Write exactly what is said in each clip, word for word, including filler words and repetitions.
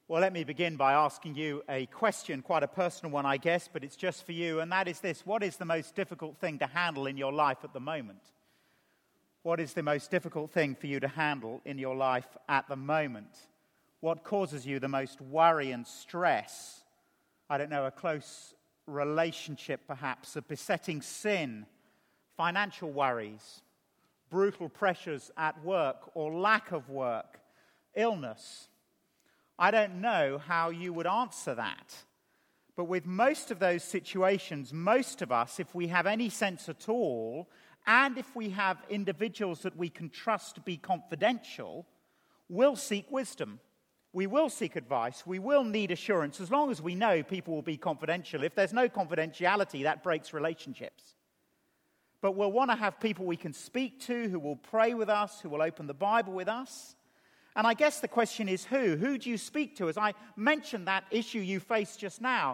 Well, let me begin by asking you a question, quite a personal one, I guess, but it's just for you, and that is this. What is the most difficult thing to handle in your life at the moment? What is the most difficult thing for you to handle in your life at the moment? What causes you the most worry and stress? I don't know, a close relationship perhaps, a besetting sin, financial worries, brutal pressures at work or lack of work, illness. I don't know how you would answer that. But with most of those situations, most of us, if we have any sense at all, and if we have individuals that we can trust to be confidential, will seek wisdom. We will seek advice. We will need assurance, as long as we know people will be confidential. If there's no confidentiality, that breaks relationships. But we'll want to have people we can speak to, who will pray with us, who will open the Bible with us. And I guess the question is who? Who do you speak to? As I mentioned that issue you faced just now,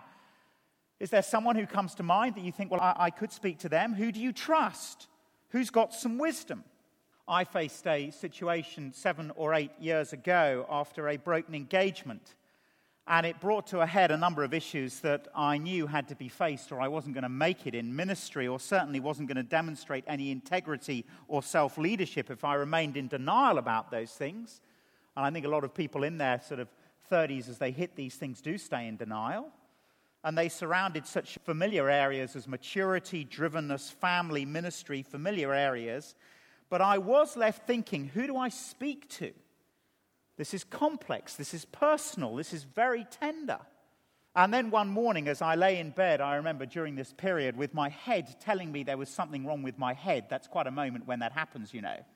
is there someone who comes to mind that you think, well, I, I could speak to them? Who do you trust? Who's got some wisdom? I faced a situation seven or eight years ago after a broken engagement, and it brought to a head a number of issues that I knew had to be faced, or I wasn't going to make it in ministry, or certainly wasn't going to demonstrate any integrity or self-leadership if I remained in denial about those things. And I think a lot of people in their sort of thirties, as they hit these things, do stay in denial. And they surrounded such familiar areas as maturity, drivenness, family, ministry, familiar areas. But I was left thinking, who do I speak to? This is complex, this is personal, this is very tender. And then one morning as I lay in bed, I remember during this period with my head telling me there was something wrong with my head. That's quite a moment when that happens, you know.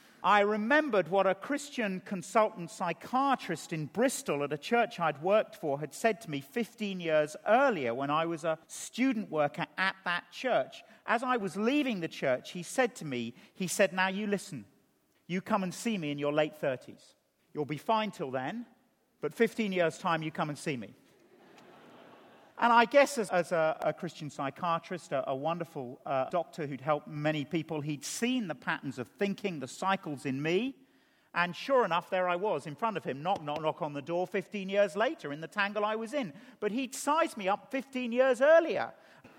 I remembered what a Christian consultant psychiatrist in Bristol at a church I'd worked for had said to me fifteen years earlier when I was a student worker at that church. As I was leaving the church, he said to me, he said, now you listen, you come and see me in your late thirties. You'll be fine till then, but fifteen years' time you come and see me. And I guess as, as a, a Christian psychiatrist, a, a wonderful uh, doctor who'd helped many people, he'd seen the patterns of thinking, the cycles in me. And sure enough, there I was in front of him, knock, knock, knock on the door fifteen years later in the tangle I was in. But he'd sized me up fifteen years earlier.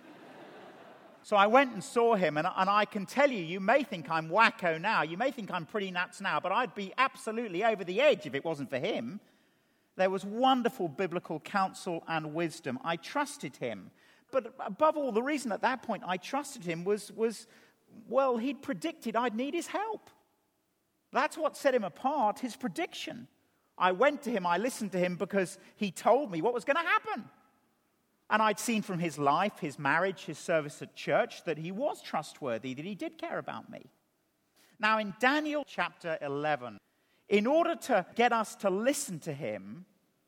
So I went and saw him, and, and I can tell you, you may think I'm wacko now, you may think I'm pretty nuts now, but I'd be absolutely over the edge if it wasn't for him. There was wonderful biblical counsel and wisdom. I trusted him. But above all, the reason at that point I trusted him was, was, well, he'd predicted I'd need his help. That's what set him apart, his prediction. I went to him, I listened to him because he told me what was going to happen. And I'd seen from his life, his marriage, his service at church, that he was trustworthy, that he did care about me. Now in Daniel chapter eleven, in order to get us to listen to him,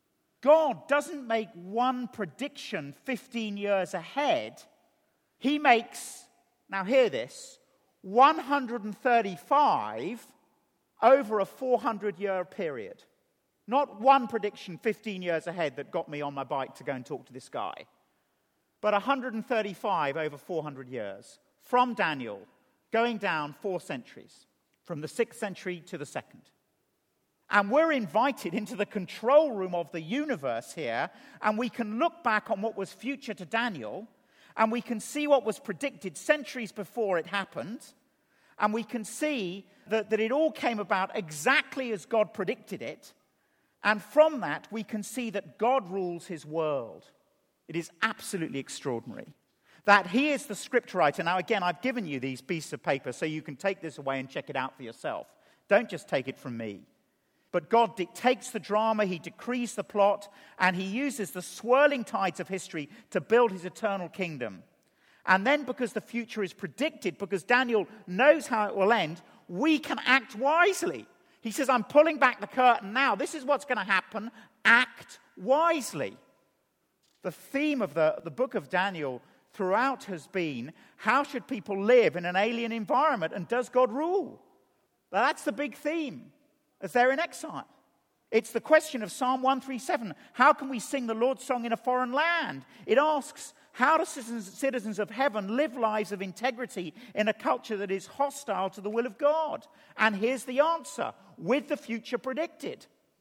God doesn't make one prediction fifteen years ahead. He makes, now hear this, one hundred thirty-five over a four hundred year period. Not one prediction fifteen years ahead that got me on my bike to go and talk to this guy, but one hundred thirty-five over four hundred years, from Daniel, going down four centuries, from the sixth century to the second. And we're invited into the control room of the universe here, and we can look back on what was future to Daniel, and we can see what was predicted centuries before it happened, and we can see that, that it all came about exactly as God predicted it, and from that we can see that God rules his world. It is absolutely extraordinary. That he is the script writer. Now again, I've given you these pieces of paper so you can take this away and check it out for yourself. Don't just take it from me. But God dictates the drama, he decrees the plot, and he uses the swirling tides of history to build his eternal kingdom. And then because the future is predicted, because Daniel knows how it will end, we can act wisely. He says, I'm pulling back the curtain now. This is what's going to happen. Act wisely. The theme of the, the book of Daniel throughout has been, how should people live in an alien environment, and does God rule? Now, that's the big theme as they're in exile. It's the question of Psalm one thirty-seven. How can we sing the Lord's song in a foreign land? It asks, how do citizens, citizens of heaven live lives of integrity in a culture that is hostile to the will of God? And here's the answer, with the future predicted.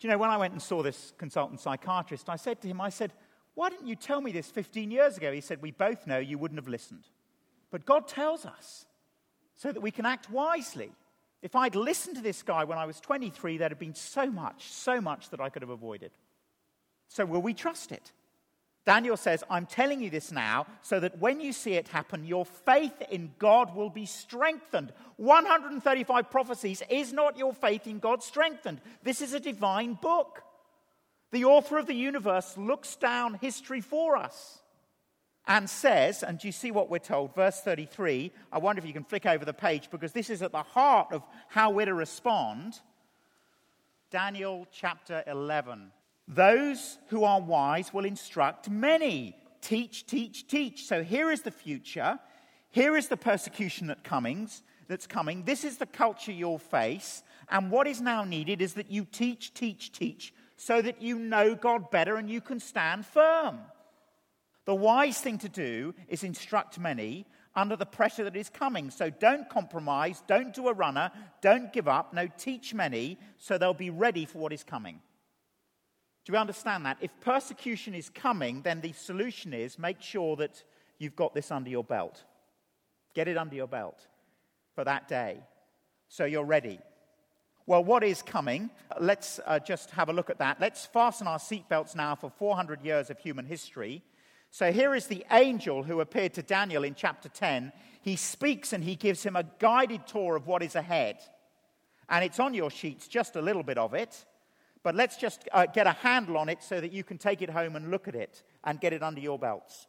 Do you know, when I went and saw this consultant psychiatrist, I said to him, I said, why didn't you tell me this fifteen years ago? He said, we both know you wouldn't have listened. But God tells us so that we can act wisely. If I'd listened to this guy when I was twenty-three, there'd have been so much, so much that I could have avoided. So will we trust it? Daniel says, I'm telling you this now so that when you see it happen, your faith in God will be strengthened. one hundred thirty-five prophecies is not your faith in God strengthened. This is a divine book. The author of the universe looks down history for us and says, and do you see what we're told? Verse thirty-three, I wonder if you can flick over the page because this is at the heart of how we're to respond. Daniel chapter eleven. Those who are wise will instruct many. Teach, teach, teach. So here is the future. Here is the persecution that comings, that's coming. This is the culture you'll face. And what is now needed is that you teach, teach, teach, so that you know God better and you can stand firm. The wise thing to do is instruct many under the pressure that is coming. So don't compromise, don't do a runner, don't give up. No, teach many so they'll be ready for what is coming. Do you understand that? If persecution is coming, then the solution is make sure that you've got this under your belt. Get it under your belt for that day so you're ready. Well, what is coming? Let's uh, just have a look at that. Let's fasten our seatbelts now for four hundred years of human history. So here is the angel who appeared to Daniel in chapter ten. He speaks and he gives him a guided tour of what is ahead. And it's on your sheets, just a little bit of it. But let's just uh, get a handle on it so that you can take it home and look at it and get it under your belts.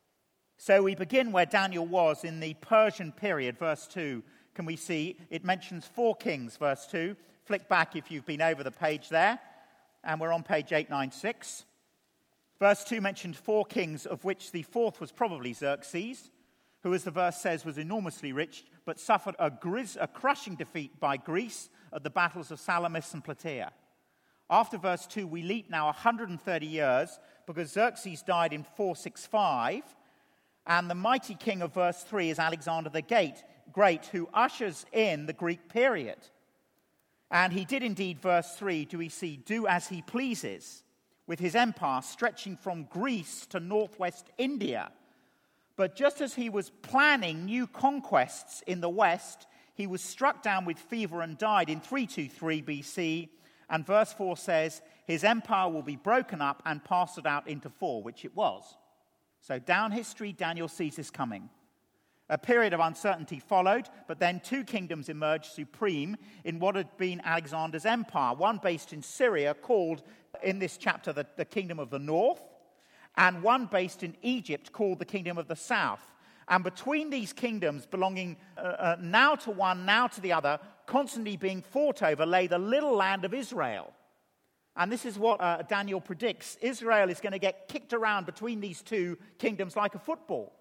So we begin where Daniel was in the Persian period, verse two. Can we see? It mentions four kings, verse two. Flick back if you've been over the page there. And we're on page eight ninety-six. Verse two mentioned four kings, of which the fourth was probably Xerxes, who, as the verse says, was enormously rich, but suffered a, grizz, a crushing defeat by Greece at the battles of Salamis and Plataea. After verse two, we leap now one hundred thirty years, because Xerxes died in four sixty-five, and the mighty king of verse three is Alexander the Great, Great, who ushers in the Greek period. And he did indeed, verse three, do we see, do as he pleases, with his empire stretching from Greece to northwest India. But just as he was planning new conquests in the west, he was struck down with fever and died in three twenty-three B C. And verse four says, his empire will be broken up and parceled out into four, which it was. So down history, Daniel sees this coming. A period of uncertainty followed, but then two kingdoms emerged supreme in what had been Alexander's empire, one based in Syria called, in this chapter, the, the Kingdom of the North, and one based in Egypt called the Kingdom of the South. And between these kingdoms, belonging uh, uh, now to one, now to the other, constantly being fought over, lay the little land of Israel. And this is what uh, Daniel predicts. Israel is going to get kicked around between these two kingdoms like a football.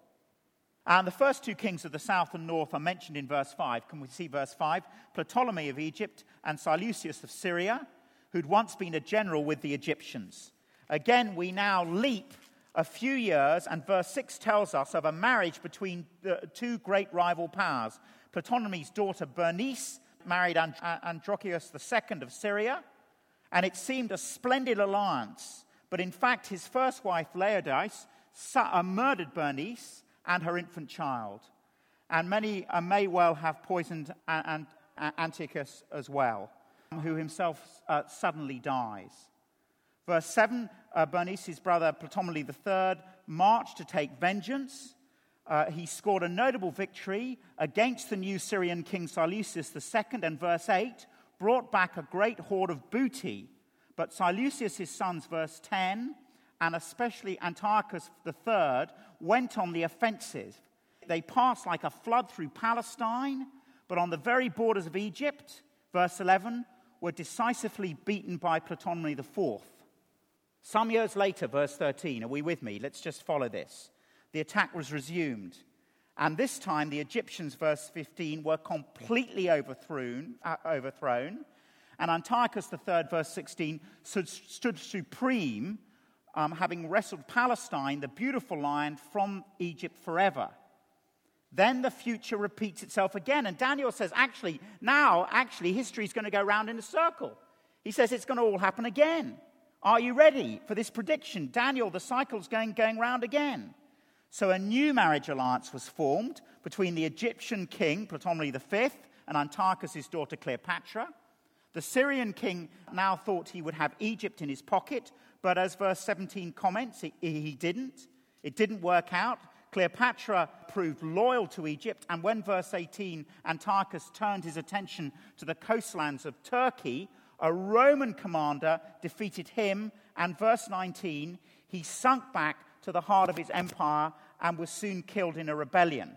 And the first two kings of the south and north are mentioned in verse five. Can we see verse five? Ptolemy of Egypt and Seleucus of Syria, who'd once been a general with the Egyptians. Again, we now leap a few years, and verse six tells us of a marriage between the two great rival powers. Ptolemy's daughter Bernice married And- Andronicus the Second of Syria, and it seemed a splendid alliance. But in fact, his first wife, Laodice, uh, murdered Bernice and her infant child. And many uh, may well have poisoned An- An- Antiochus as well, who himself uh, suddenly dies. Verse seven, uh, Bernice's brother, Ptolemy the Third, marched to take vengeance. Uh, he scored a notable victory against the new Syrian king Seleucus the Second, and verse eight, brought back a great hoard of booty. But Seleucus' sons, verse ten, and especially Antiochus the Third, went on the offensive. They passed like a flood through Palestine, but on the very borders of Egypt, verse eleven, were decisively beaten by Ptolemy the Fourth. Some years later, verse thirteen, are we with me? Let's just follow this. The attack was resumed. And this time, the Egyptians, verse fifteen, were completely overthrown. Uh, overthrown. And Antiochus the Third, verse sixteen, stood, stood supreme, um, having wrestled Palestine, the beautiful land, from Egypt forever. Then the future repeats itself again. And Daniel says, actually, now, actually, history is going to go round in a circle. He says it's going to all happen again. Are you ready for this prediction? Daniel, the cycle's going, going round again. So a new marriage alliance was formed between the Egyptian king, Ptolemy the fifth, and Antiochus' daughter Cleopatra. The Syrian king now thought he would have Egypt in his pocket, but as verse seventeen comments, he, he didn't. It didn't work out. Cleopatra proved loyal to Egypt, and when, verse eighteen, Antiochus turned his attention to the coastlands of Turkey, a Roman commander defeated him, and verse nineteen, he sunk back to the heart of his empire and was soon killed in a rebellion.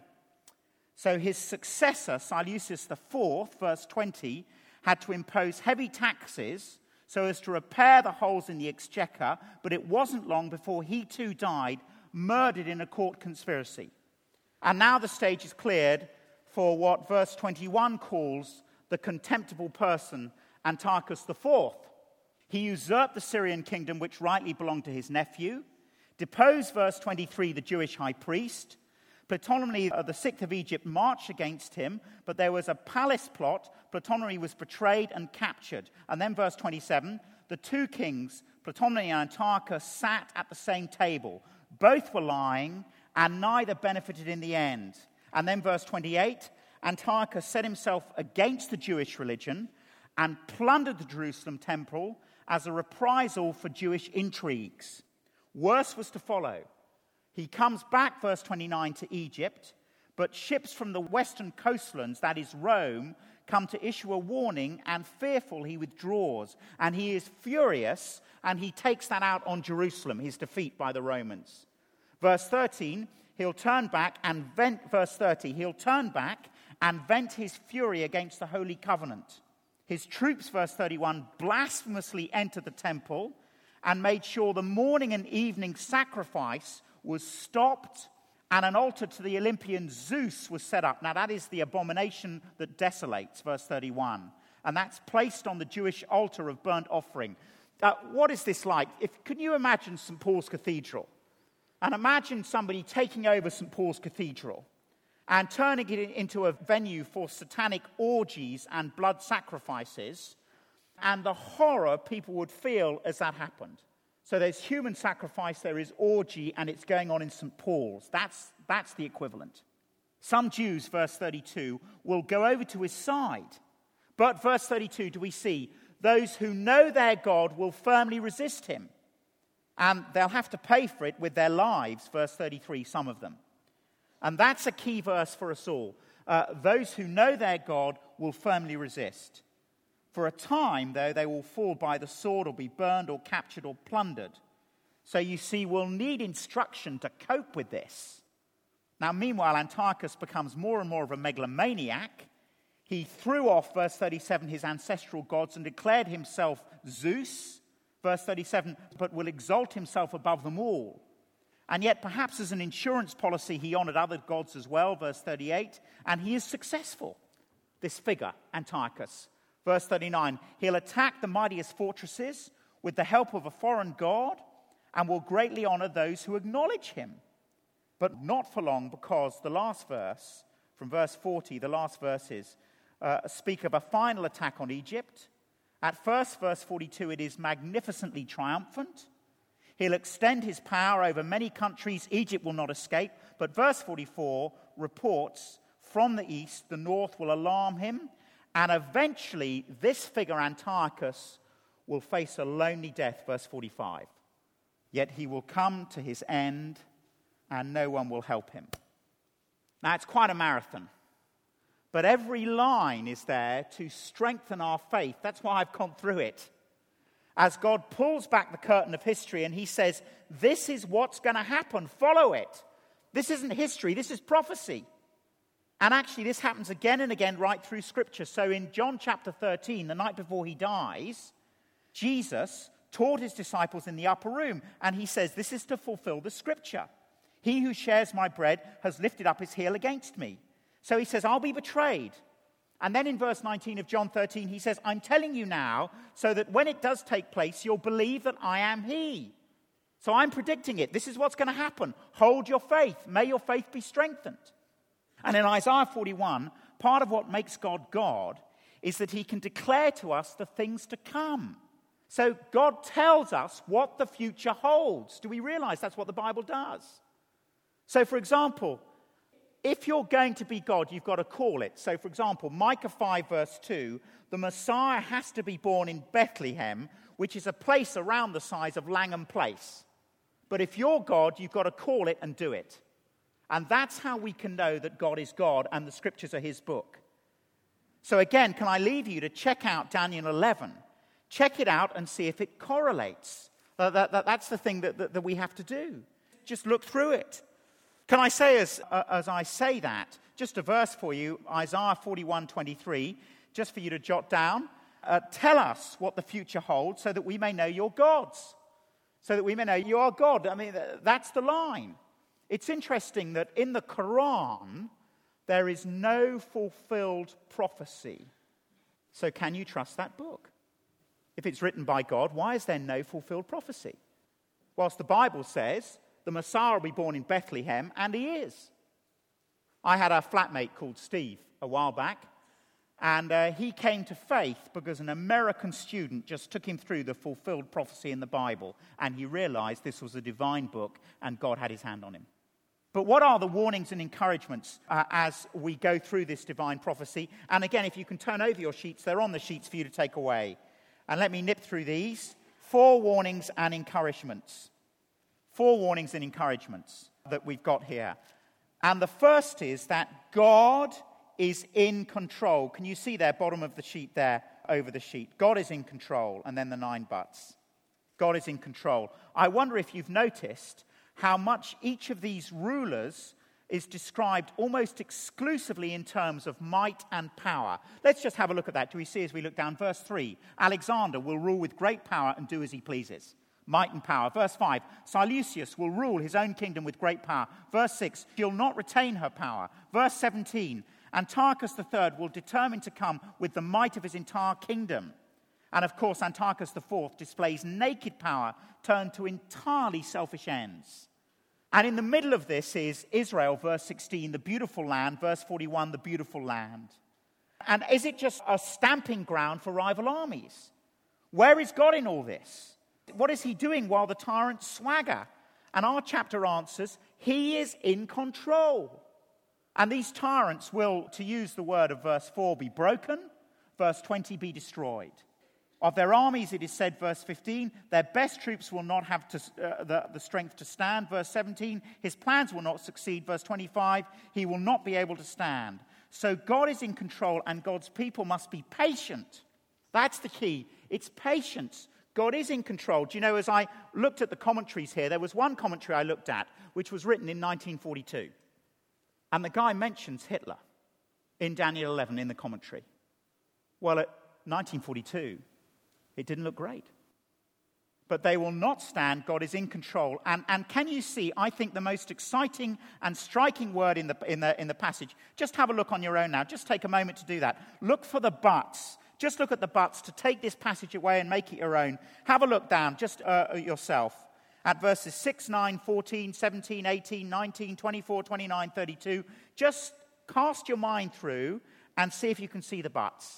So his successor, Seleucus the fourth, verse twenty, had to impose heavy taxes so as to repair the holes in the exchequer, but it wasn't long before he too died, murdered in a court conspiracy. And now the stage is cleared for what verse twenty-one calls the contemptible person, Antiochus the fourth. He usurped the Syrian kingdom, which rightly belonged to his nephew, deposed, verse twenty-three, the Jewish high priest. Ptolemy the sixth of Egypt marched against him, but there was a palace plot. Ptolemy was betrayed and captured. And then verse twenty-seven, the two kings, Ptolemy and Antiochus, sat at the same table. Both were lying, and neither benefited in the end. And then verse twenty-eight, Antiochus set himself against the Jewish religion and plundered the Jerusalem temple as a reprisal for Jewish intrigues. Worse was to follow. He comes back, verse twenty-nine, to Egypt, but ships from the western coastlands, that is Rome, come to issue a warning, and fearful he withdraws. And he is furious, and he takes that out on Jerusalem, his defeat by the Romans. Verse thirteen, he'll turn back and vent, verse thirty, he'll turn back and vent his fury against the Holy Covenant. His troops, verse thirty-one, blasphemously entered the temple and made sure the morning and evening sacrifice was stopped, and an altar to the Olympian Zeus was set up. Now that is the abomination that desolates, verse thirty-one. And that's placed on the Jewish altar of burnt offering. Uh, what is this like? If, can you imagine Saint Paul's Cathedral? And imagine somebody taking over Saint Paul's Cathedral and turning it into a venue for satanic orgies and blood sacrifices, and the horror people would feel as that happened. So there's human sacrifice, there is orgy, and it's going on in Saint Paul's. That's, that's the equivalent. Some Jews, verse thirty-two, will go over to his side. But, verse thirty-two, do we see, those who know their God will firmly resist him. And they'll have to pay for it with their lives, verse thirty-three, some of them. And that's a key verse for us all. Uh, those who know their God will firmly resist. For a time, though, they will fall by the sword or be burned or captured or plundered. So you see, we'll need instruction to cope with this. Now, meanwhile, Antiochus becomes more and more of a megalomaniac. He threw off, verse thirty-seven, his ancestral gods and declared himself Zeus, verse thirty-seven, but will exalt himself above them all. And yet, perhaps as an insurance policy, he honored other gods as well, verse thirty-eight, and he is successful, this figure, Antiochus. Verse thirty-nine, he'll attack the mightiest fortresses with the help of a foreign god and will greatly honor those who acknowledge him. But not for long, because the last verse, from verse forty, the last verses, uh, speak of a final attack on Egypt. At first, verse forty-two, it is magnificently triumphant. He'll extend his power over many countries. Egypt will not escape. But verse forty-four reports from the east, the north will alarm him. And eventually, this figure, Antiochus, will face a lonely death, verse forty-five. Yet he will come to his end, and no one will help him. Now, it's quite a marathon. But every line is there to strengthen our faith. That's why I've gone through it. As God pulls back the curtain of history and he says, this is what's going to happen. Follow it. This isn't history. This is prophecy. And actually, this happens again and again right through Scripture. So in John chapter thirteen, the night before he dies, Jesus taught his disciples in the upper room. And he says, this is to fulfill the Scripture. He who shares my bread has lifted up his heel against me. So he says, I'll be betrayed. And then in verse nineteen of John thirteen, he says, I'm telling you now so that when it does take place, you'll believe that I am he. So I'm predicting it. This is what's going to happen. Hold your faith. May your faith be strengthened. And in Isaiah forty-one, part of what makes God God is that he can declare to us the things to come. So God tells us what the future holds. Do we realize that's what the Bible does? So, for example, if you're going to be God, you've got to call it. So, for example, Micah five verse two, the Messiah has to be born in Bethlehem, which is a place around the size of Langham Place. But if you're God, you've got to call it and do it. And that's how we can know that God is God and the Scriptures are his book. So again, can I leave you to check out Daniel eleven? Check it out and see if it correlates. Uh, that, that, that's the thing that, that, that we have to do. Just look through it. Can I say, as, uh, as I say that, just a verse for you, Isaiah forty-one twenty-three, just for you to jot down. Uh, tell us what the future holds so that we may know you're gods. So that we may know you are God. I mean, that's the line. It's interesting that in the Quran, there is no fulfilled prophecy. So can you trust that book? If it's written by God, why is there no fulfilled prophecy? Whilst the Bible says the Messiah will be born in Bethlehem, and he is. I had a flatmate called Steve a while back, and uh, he came to faith because an American student just took him through the fulfilled prophecy in the Bible, and he realized this was a divine book, and God had his hand on him. But what are the warnings and encouragements uh, as we go through this divine prophecy? And again, if you can turn over your sheets, they're on the sheets for you to take away. And let me nip through these. Four warnings and encouragements. Four warnings and encouragements that we've got here. And the first is that God is in control. Can you see there, bottom of the sheet there, over the sheet? God is in control, and then the nine buts. God is in control. I wonder if you've noticed how much each of these rulers is described almost exclusively in terms of might and power. Let's just have a look at that. Do we see as we look down? Verse three, Alexander will rule with great power and do as he pleases. Might and power. Verse five, Seleucus will rule his own kingdom with great power. Verse six, she'll not retain her power. Verse seventeen, Antiochus the third will determine to come with the might of his entire kingdom. And of course, Antiochus the fourth displays naked power turned to entirely selfish ends. And in the middle of this is Israel, verse sixteen, the beautiful land, verse forty-one, the beautiful land. And is it just a stamping ground for rival armies? Where is God in all this? What is he doing while the tyrants swagger? And our chapter answers, he is in control. And these tyrants will, to use the word of verse four, be broken, verse twenty, be destroyed. Of their armies, it is said, verse fifteen, their best troops will not have to, uh, the, the strength to stand. Verse seventeen, his plans will not succeed. Verse twenty-five, he will not be able to stand. So God is in control, and God's people must be patient. That's the key. It's patience. God is in control. Do you know, as I looked at the commentaries here, there was one commentary I looked at, which was written in nineteen forty-two. And the guy mentions Hitler in Daniel eleven in the commentary. Well, at nineteen forty-two... it didn't look great. But they will not stand. God is in control. And, and can you see, I think, the most exciting and striking word in the, in, the, in the passage? Just have a look on your own now. Just take a moment to do that. Look for the buts. Just look at the buts to take this passage away and make it your own. Have a look down, just uh, yourself, at verses six, nine, fourteen, seventeen, eighteen, nineteen, twenty-four, twenty-nine, thirty-two. Just cast your mind through and see if you can see the buts.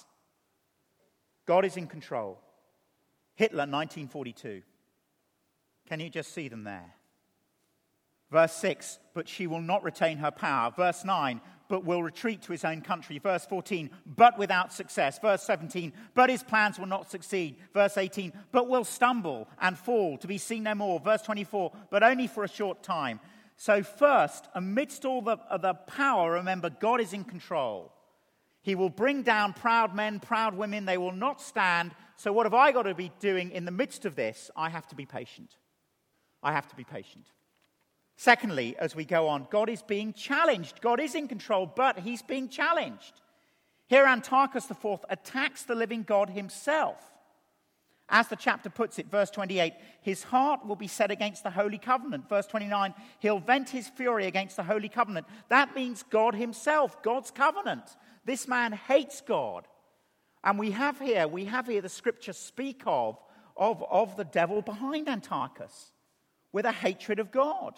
God is in control. Hitler, nineteen forty-two. Can you just see them there? Verse six, but she will not retain her power. Verse nine, but will retreat to his own country. Verse fourteen, but without success. Verse seventeen, but his plans will not succeed. Verse eighteen, but will stumble and fall to be seen no more. Verse twenty-four, but only for a short time. So first, amidst all the, the power, remember, God is in control. He will bring down proud men, proud women. They will not stand. So what have I got to be doing in the midst of this? I have to be patient. I have to be patient. Secondly, as we go on, God is being challenged. God is in control, but he's being challenged. Here Antiochus the fourth attacks the living God himself. As the chapter puts it, verse twenty-eight, his heart will be set against the holy covenant. Verse twenty-nine, he'll vent his fury against the holy covenant. That means God himself, God's covenant. This man hates God. And we have here, we have here the scripture speak of, of, of the devil behind Antiochus with a hatred of God.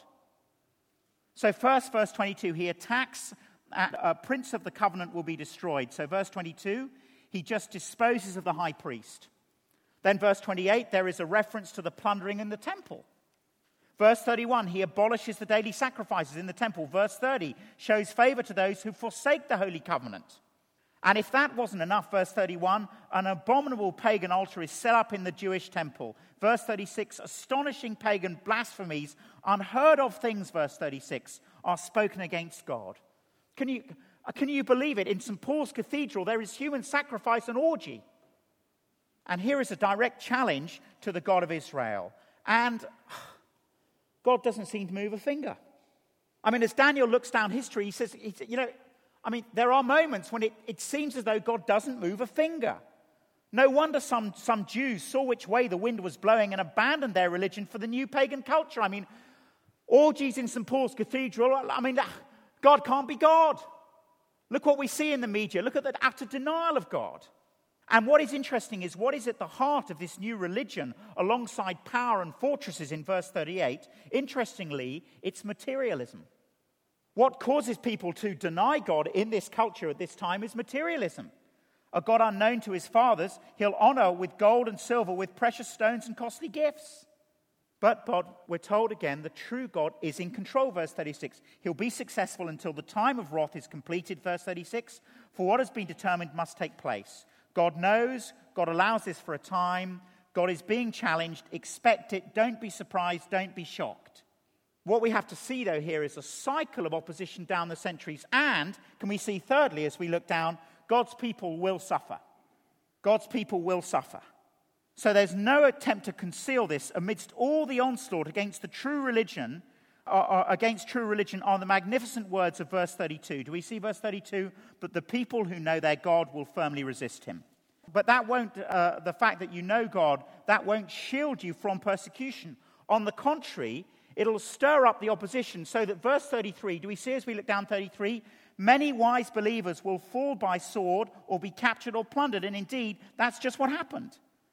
So first, verse twenty-two, he attacks, a prince of the covenant will be destroyed. So verse twenty-two, He just disposes of the high priest. Then verse twenty-eight, there is a reference to the plundering in the temple. Verse thirty-one, he abolishes the daily sacrifices in the temple. Verse thirty shows favor to those who forsake the holy covenant. And if that wasn't enough, verse thirty-one, an abominable pagan altar is set up in the Jewish temple. Verse thirty-six, astonishing pagan blasphemies, unheard of things, verse thirty-six, are spoken against God. Can you, can you believe it? In Saint Paul's Cathedral, there is human sacrifice and orgy. And here is a direct challenge to the God of Israel. And God doesn't seem to move a finger. I mean, as Daniel looks down history, he says, he, you know, I mean, there are moments when it, it seems as though God doesn't move a finger. No wonder some, some Jews saw which way the wind was blowing and abandoned their religion for the new pagan culture. I mean, orgies in Saint Paul's Cathedral, I mean, God can't be God. Look what we see in the media. Look at that utter denial of God. And what is interesting is what is at the heart of this new religion alongside power and fortresses in verse thirty-eight. Interestingly, it's materialism. What causes people to deny God in this culture at this time is materialism. A God unknown to his fathers, he'll honor with gold and silver, with precious stones and costly gifts. But God, we're told again, the true God is in control, verse thirty-six. He'll be successful until the time of wrath is completed, verse thirty-six. For what has been determined must take place. God knows, God allows this for a time. God is being challenged. Expect it. Don't be surprised. Don't be shocked. What we have to see, though, here is a cycle of opposition down the centuries. And, can we see thirdly, as we look down, God's people will suffer. God's people will suffer. So there's no attempt to conceal this amidst all the onslaught against the true religion, uh, uh, against true religion are the magnificent words of verse thirty-two. Do we see verse thirty-two? But the people who know their God will firmly resist him. But that won't, uh, the fact that you know God, that won't shield you from persecution. On the contrary, it'll stir up the opposition so that verse thirty-three, do we see as we look down thirty-three? Many wise believers will fall by sword or be captured or plundered. And indeed, that's just what happened.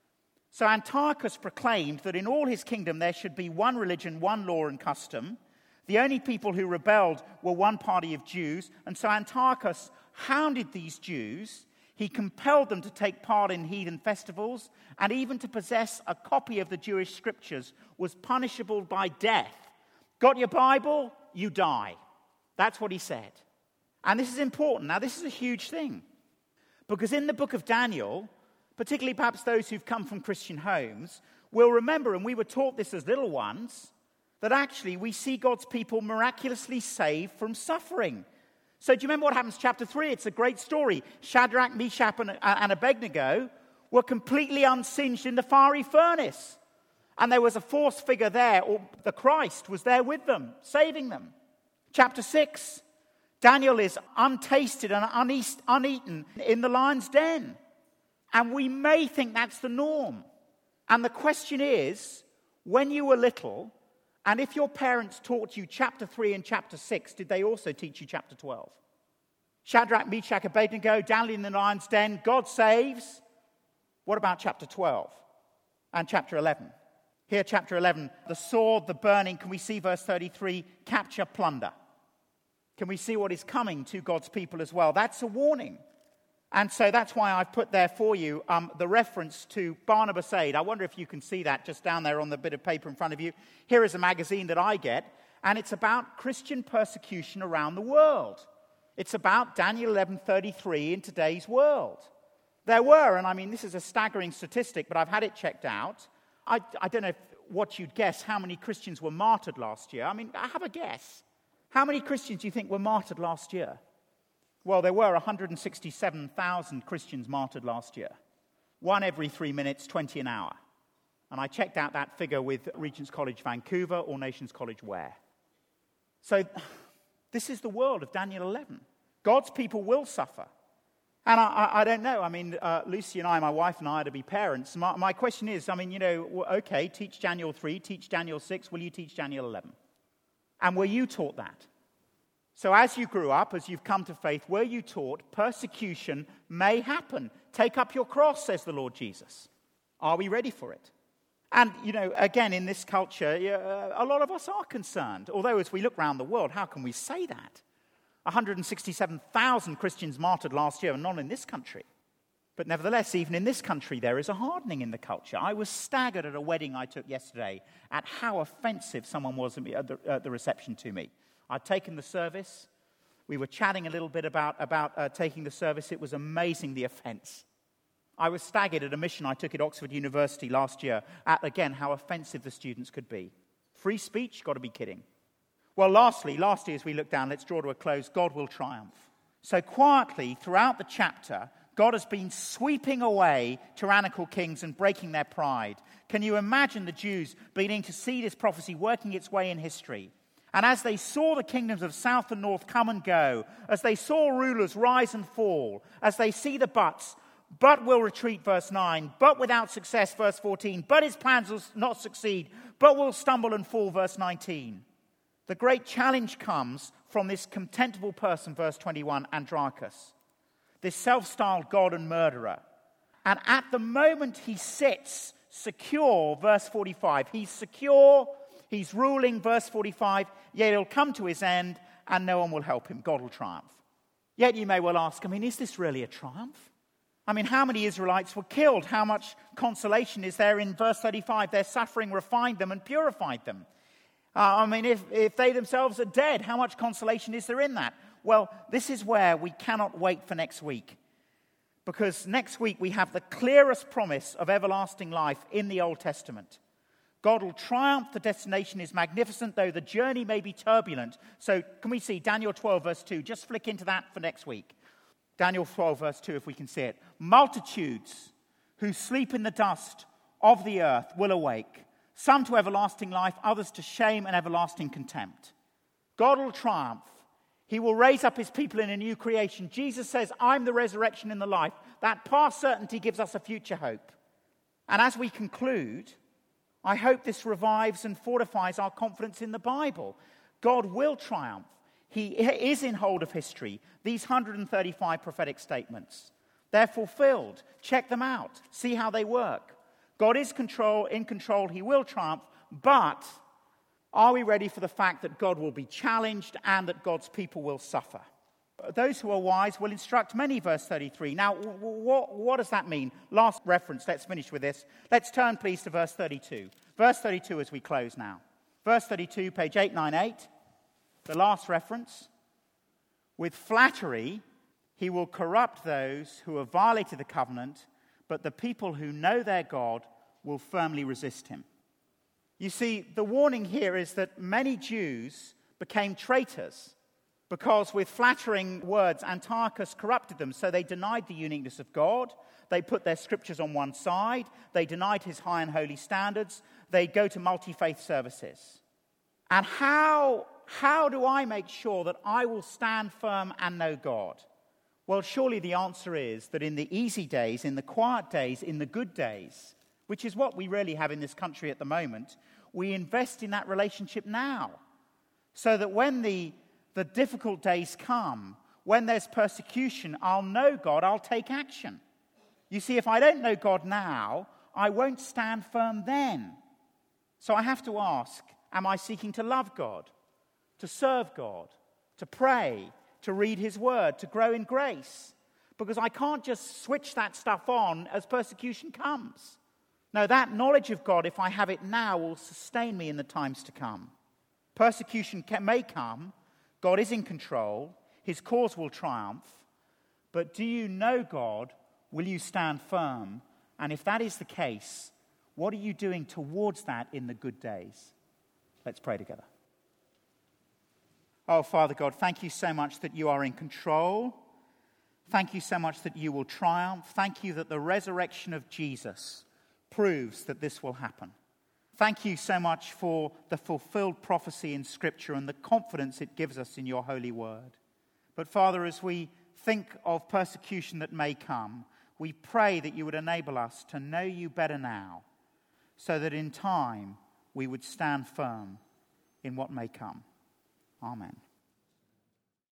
So Antiochus proclaimed that in all his kingdom there should be one religion, one law and custom. The only people who rebelled were one party of Jews. And so Antiochus hounded these Jews. He compelled them to take part in heathen festivals, and even to possess a copy of the Jewish scriptures was punishable by death. Got your Bible? You die. That's what he said. And this is important. Now, this is a huge thing. Because in the book of Daniel, particularly perhaps those who've come from Christian homes, will remember, and we were taught this as little ones, that actually we see God's people miraculously saved from suffering. So do you remember what happens in chapter three? It's a great story. Shadrach, Meshach, and, and Abednego were completely unsinged in the fiery furnace. And there was a fourth figure there, or the Christ was there with them, saving them. Chapter six, Daniel is untasted and uneat, uneaten in the lion's den. And we may think that's the norm. And the question is, when you were little, and if your parents taught you chapter three and chapter six, did they also teach you chapter twelve? Shadrach, Meshach, Abednego, Daniel in the lion's den, God saves. What about chapter twelve and chapter eleven? Here, chapter eleven, the sword, the burning. Can we see verse thirty-three? Capture, plunder. Can we see what is coming to God's people as well? That's a warning. And so that's why I've put there for you um, the reference to Barnabas Aid. I wonder if you can see that just down there on the bit of paper in front of you. Here is a magazine that I get, and it's about Christian persecution around the world. It's about Daniel eleven thirty-three in today's world. There were, and I mean, this is a staggering statistic, but I've had it checked out. I, I don't know if, what you'd guess how many Christians were martyred last year. I mean, I have a guess. How many Christians do you think were martyred last year? Well, there were one hundred sixty-seven thousand Christians martyred last year. One every three minutes, twenty an hour. And I checked out that figure with Regent's College Vancouver or Nations College Ware. So this is the world of Daniel eleven. God's people will suffer. And I, I, I don't know. I mean, uh, Lucy and I, my wife and I, are to be parents. My, my question is, I mean, you know, okay, teach Daniel three, teach Daniel six. Will you teach Daniel eleven? And were you taught that? So as you grew up, as you've come to faith, were you taught persecution may happen? Take up your cross, says the Lord Jesus. Are we ready for it? And, you know, again, in this culture, uh, a lot of us are concerned. Although as we look around the world, how can we say that? one hundred sixty-seven thousand Christians martyred last year, and not in this country. But nevertheless, even in this country, there is a hardening in the culture. I was staggered at a wedding I took yesterday at how offensive someone was at the, at the reception to me. I'd taken the service. We were chatting a little bit about, about uh, taking the service. It was amazing, the offense. I was staggered at a mission I took at Oxford University last year at, again, how offensive the students could be. Free speech? Got to be kidding. Well, lastly, lastly, as we look down, let's draw to a close. God will triumph. So quietly, throughout the chapter, God has been sweeping away tyrannical kings and breaking their pride. Can you imagine the Jews beginning to see this prophecy working its way in history? And as they saw the kingdoms of south and north come and go, as they saw rulers rise and fall, as they see the buts, but will retreat, verse nine, but without success, verse fourteen, but his plans will not succeed, but will stumble and fall, verse nineteen. The great challenge comes from this contemptible person, verse twenty-one, Andronicus, this self-styled god and murderer. And at the moment he sits secure, verse forty-five, he's secure, he's ruling, verse forty-five, yet he'll come to his end and no one will help him. God will triumph. Yet you may well ask, I mean, is this really a triumph? I mean, how many Israelites were killed? How much consolation is there in verse thirty-five? Their suffering refined them and purified them. Uh, I mean, if, if they themselves are dead, how much consolation is there in that? Well, this is where we cannot wait for next week. Because next week we have the clearest promise of everlasting life in the Old Testament. God will triumph. The destination is magnificent, though the journey may be turbulent. So can we see Daniel twelve, verse two? Just flick into that for next week. Daniel twelve, verse two, if we can see it. Multitudes who sleep in the dust of the earth will awake, some to everlasting life, others to shame and everlasting contempt. God will triumph. He will raise up his people in a new creation. Jesus says, I'm the resurrection and the life. That past certainty gives us a future hope. And as we conclude, I hope this revives and fortifies our confidence in the Bible. God will triumph. He is in hold of history. These one hundred thirty-five prophetic statements, they're fulfilled. Check them out. See how they work. God is control, in control. He will triumph. But are we ready for the fact that God will be challenged and that God's people will suffer? Those who are wise will instruct many, verse thirty-three. Now, what, what does that mean? Last reference. Let's finish with this. Let's turn, please, to verse thirty-two. Verse thirty-two as we close now. Verse thirty-two, page eight ninety-eight. The last reference. With flattery, he will corrupt those who have violated the covenant, but the people who know their God will firmly resist him. You see, the warning here is that many Jews became traitors because with flattering words, Antiochus corrupted them. So they denied the uniqueness of God. They put their scriptures on one side. They denied his high and holy standards. They go to multi-faith services. And how, how do I make sure that I will stand firm and know God? Well, surely the answer is that in the easy days, in the quiet days, in the good days, which is what we really have in this country at the moment, we invest in that relationship now. So that when the, the difficult days come, when there's persecution, I'll know God, I'll take action. You see, if I don't know God now, I won't stand firm then. So I have to ask, am I seeking to love God, to serve God, to pray, to read his word, to grow in grace? Because I can't just switch that stuff on as persecution comes. No, that knowledge of God, if I have it now, will sustain me in the times to come. Persecution can, may come. God is in control. His cause will triumph. But do you know God? Will you stand firm? And if that is the case, what are you doing towards that in the good days? Let's pray together. Oh, Father God, thank you so much that you are in control. Thank you so much that you will triumph. Thank you that the resurrection of Jesus proves that this will happen. Thank you so much for the fulfilled prophecy in Scripture and the confidence it gives us in your holy word. But Father, as we think of persecution that may come, we pray that you would enable us to know you better now, so that in time we would stand firm in what may come. Amen.